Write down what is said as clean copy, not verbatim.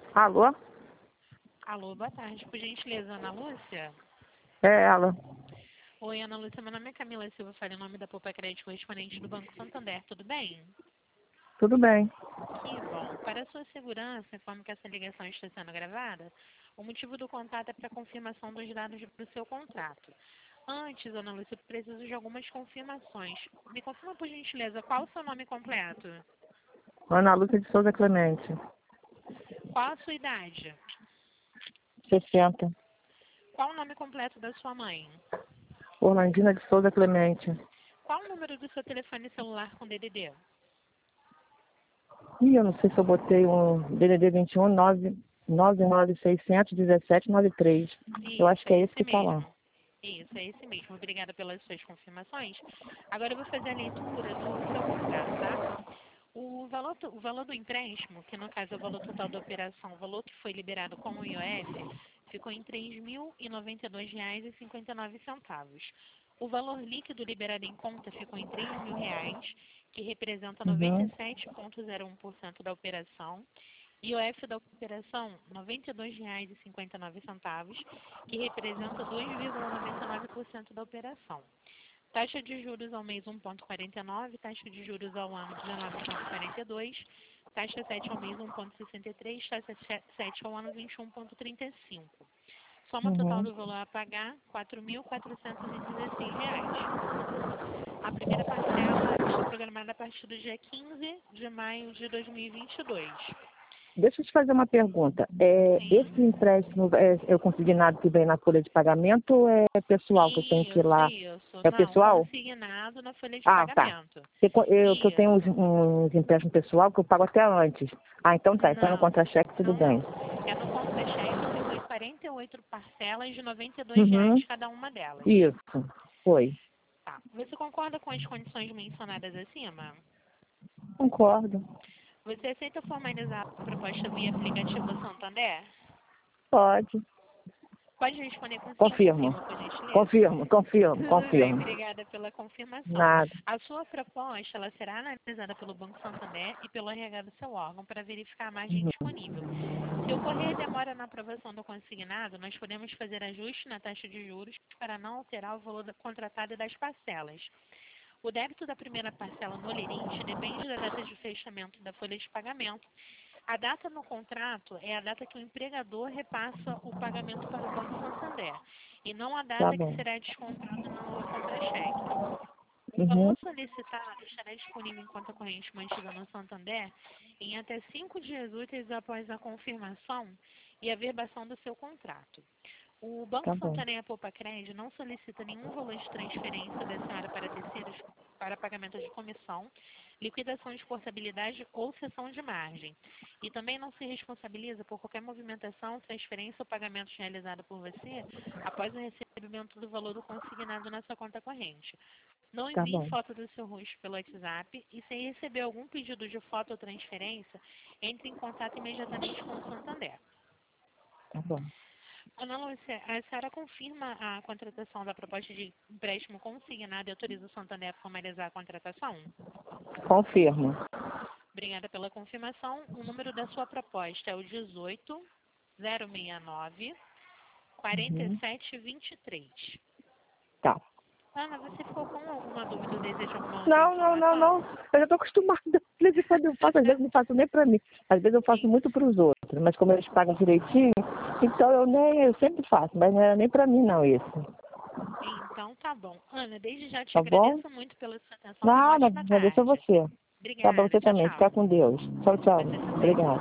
Alô? Alô, boa tarde. Por gentileza, Ana Lúcia? É ela. Oi, Ana Lúcia. Meu nome é Camila Silva, falei em nome da Poupa Crédito, correspondente do Banco Santander. Tudo bem? Tudo bem. Que bom. Para a sua segurança, informo que essa ligação está sendo gravada. O motivo do contato é para a confirmação dos dados do seu contrato. Antes, Ana Lúcia, eu preciso de algumas confirmações. Me confirma, por gentileza, qual o seu nome completo? Ana Lúcia de Souza Clemente. Qual a sua idade? 60. Qual o nome completo da sua mãe? Orlandina de Souza Clemente. Qual o número do seu telefone celular com DDD? Ih, eu não sei se eu botei um DDD 21 9961793. Eu acho que é esse que está lá. Isso, é esse mesmo. Obrigada pelas suas confirmações. Agora eu vou fazer a leitura do seu contrato, tá? O valor do empréstimo, que no caso é o valor total da operação, o valor que foi liberado com o IOF, ficou em R$ 3.092,59. O valor líquido liberado em conta ficou em R$ 3.000, que representa Uhum. 97,01% da operação. IOF da operação, R$ 92,59, que representa 2,99% da operação. Taxa de juros ao mês 1,49, taxa de juros ao ano 19,42, taxa 7 ao mês 1,63, taxa 7 ao ano 21,35. Soma total do valor a pagar, R$ 4.416. A primeira parcela está programada a partir do dia 15 de maio de 2022. Deixa eu te fazer uma pergunta. Esse empréstimo é o consignado que vem na folha de pagamento ou é pessoal que eu tenho que ir lá? Isso. É Não, pessoal? consignado na folha de Ah, tá. pagamento. Que eu tenho Isso. uns empréstimos pessoal que eu pago até antes. Ah, então tá. Então no Não, contra-cheque tudo bem. É no contra-cheque, que foi 48 parcelas de R$ 92 Uhum. cada uma delas. Isso. Foi. Tá. Você concorda com as condições mencionadas acima? Concordo. Você aceita formalizar a proposta via aplicativo Santander? Pode. Pode responder com sim ou Confirmo. confirma, por gentileza? Confirmo. Tudo bem, obrigada pela confirmação. Nada. A sua proposta ela será analisada pelo Banco Santander e pelo RH do seu órgão para verificar a margem Uhum. disponível. Se ocorrer demora na aprovação do consignado, nós podemos fazer ajuste na taxa de juros para não alterar o valor contratado e das parcelas. O débito da primeira parcela no lerite depende da data de fechamento da folha de pagamento. A data no contrato é a data que o empregador repassa o pagamento para o Banco Santander e não a Tá data que bom. será descontada no contra-cheque. O Uhum. valor solicitado estará disponível em conta corrente mantida no Santander em até 5 dias úteis após a confirmação e a verbação do seu contrato. O Banco Tá bom. Santander e a Poupa Crédito não solicita nenhum valor de transferência da senhora para terceiros para pagamento de comissão, liquidação de portabilidade ou cessão de margem. E também não se responsabiliza por qualquer movimentação, transferência ou pagamento realizado por você após o recebimento do valor do consignado na sua conta corrente. Não Tá envie bom. foto do seu rosto pelo WhatsApp e, se receber algum pedido de foto ou transferência, entre em contato imediatamente com o Santander. Tá bom. Ana Lúcia, a senhora confirma a contratação da proposta de empréstimo consignado e autoriza o Santander a formalizar a contratação? Confirmo. Obrigada pela confirmação. O número da sua proposta é o 18 069 Uhum. 4723. Tá. Ana, você ficou com alguma dúvida ou deseja alguma outra Não. informação? Eu já tô acostumada. De vez em quando eu faço, às vezes não faço nem pra mim. Às vezes eu faço Sim. muito pros outros. Mas como eles pagam direitinho, então eu sempre faço. Mas não era nem pra mim não isso. Então tá bom. Ana, desde já te Tá bom? agradeço muito pela sua atenção. Tenha uma Nada, ótima agradeço a tarde. você. Tá bom, Obrigada. você Tchau, também. tchau. Fica com Deus. Tchau. Você também. Obrigada.